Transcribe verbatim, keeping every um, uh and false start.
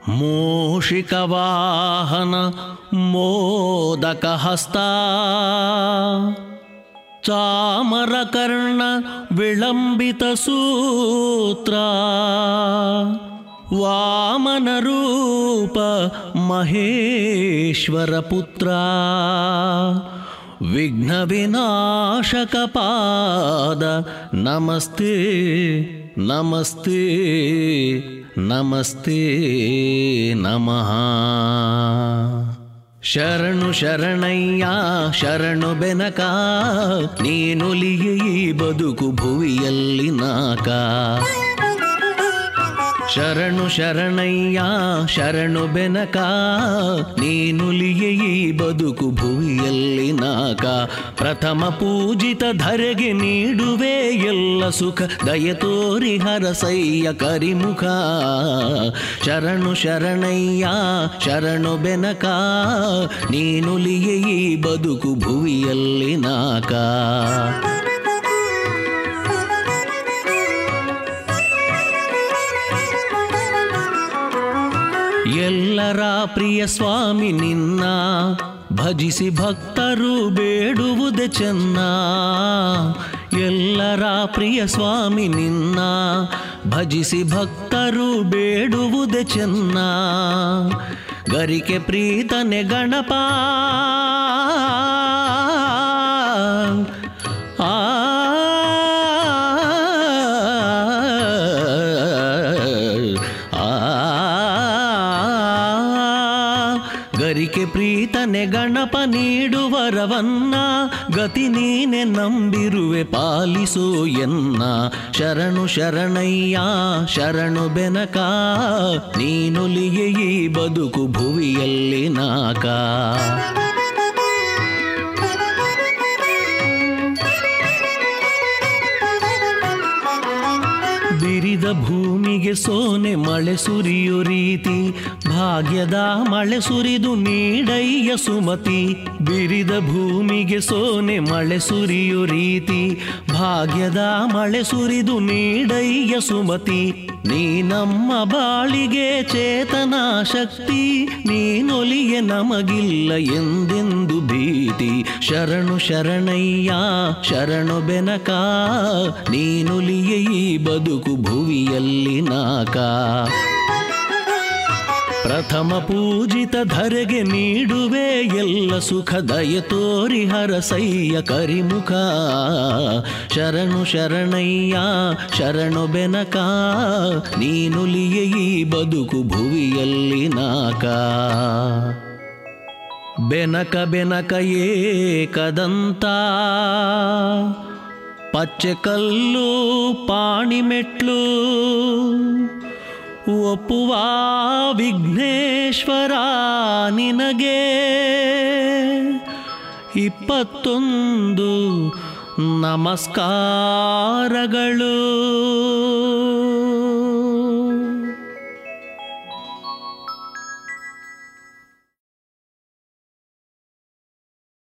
ಮೂಷಿಕವಾಹನ ಮೋದಕಹಸ್ತ ಚಾಮರಕರ್ಣ ವಿಳಂಬಿತ ಸೂತ್ರ ವಾಮನರೂಪ ಮಹೇಶ್ವರ ಪುತ್ರ ವಿಘ್ನ ವಿನಾಶಕ ಪಾದ ನಮಸ್ತೆ ನಮಸ್ತೆ ನಮಸ್ತೆ ನಮಃ. ಶರಣು ಶರಣಯ್ಯ ಶರಣು ಬೆನಕ, ನೀನುಲಿಯೇ ಈ ಬದುಕು ಭುವಿಯಲ್ಲಿ ನಾಕ. ಶರಣು ಶರಣಯ್ಯ ಶರಣು ಬೆನಕ, ನೀನುಲಿಯೇ ಈ ಬದುಕು ಭುವಿಯಲ್ಲಿ ನಾಕ. ಪ್ರಥಮ ಪೂಜಿತ ಧರೆಗೆ ನೀಡುವೆ ಎಲ್ಲ ಸುಖ, ದಯ ತೋರಿ ಹರಸಯ್ಯ ಕರಿಮುಖ. ಶರಣು ಶರಣಯ್ಯ ಶರಣು ಬೆನಕ, ನೀನುಲಿಯೇ ಈ ಬದುಕು ಭುವಿಯಲ್ಲಿ ನಾಕ. ಎಲ್ಲರ ಪ್ರಿಯ ಸ್ವಾಮಿ ನಿನ್ನ ಭಜಿಸಿ ಭಕ್ತರು ಬೇಡುವುದೇ ಚೆನ್ನ. ಎಲ್ಲರ ಪ್ರಿಯ ಸ್ವಾಮಿ ನಿನ್ನ ಭಜಿಸಿ ಭಕ್ತರು ಬೇಡುವುದೇ ಚೆನ್ನ. ಗರಿಕೆ ಪ್ರೀತನೆ ಗಣಪ ಆ ಗರಿಕೆ ಪ್ರೀತನೆ ಗಣಪ ನೀಡುವರವನ್ನ, ಗತಿ ನೀನೆ ನಂಬಿರುವೆ ಪಾಲಿಸೋ ಎನ್ನ. ಶರಣು ಶರಣಯ್ಯ ಶರಣು ಬೆನಕ, ನೀನುಲಿಯೇ ಈ ಬದುಕು ಭುವಿಯಲ್ಲಿ ನಾಕ. ಬಿರಿದ ಭೂಮಿಗೆ ಸೋನೆ ಮಳೆ ಸುರಿಯೋ ರೀತಿ, ಭಾಗ್ಯದ ಮಳೆ ಸುರಿದು ನೀಡಯ್ಯ ಸುಮತಿ. ಬಿರಿದ ಭೂಮಿಗೆ ಸೋನೆ ಮಳೆ ಸುರಿಯೋ ರೀತಿ, ಭಾಗ್ಯದ ಮಳೆ ಸುರಿದು ನೀಡಯ್ಯ ಸುಮತಿ. ನೀ ನಮ್ಮ ಬಾಳಿಗೆ ಚೇತನ ಶಕ್ತಿ, ನೀನೊಲಿಯೆ ನಮಗಿಲ್ಲ ಎಂದೆಂದು ಭೀತಿ. ಶರಣು ಶರಣಯ್ಯ ಶರಣು ಬೆನಕ, ನೀನುಲಿಯೇ ಈ ಬದುಕು ಭುವಿಯಲ್ಲಿ ನಾಕ. ಪ್ರಥಮ ಪೂಜಿತ ಧರೆಗೆ ನೀಡುವೆ ಎಲ್ಲ ಸುಖ, ದಯ ತೋರಿ ಹರಸಯ್ಯ ಕರಿಮುಖ. ಶರಣು ಶರಣಯ್ಯ ಶರಣು ಬೆನಕ, ನೀನುಲಿಯೇ ಈ ಬದುಕು ಭುವಿಯಲ್ಲಿ ನಾಕ. ಬೆನಕ ಬೆನಕ ಏಕದಂತ, ಪಚ್ಚೆ ಕಲ್ಲು ಪಾಣಿಮೆಟ್ಲು, ಒಪ್ಪುವ ವಿಘ್ನೇಶ್ವರ ನಿನಗೆ ಇಪ್ಪತ್ತೊಂದು ನಮಸ್ಕಾರಗಳು.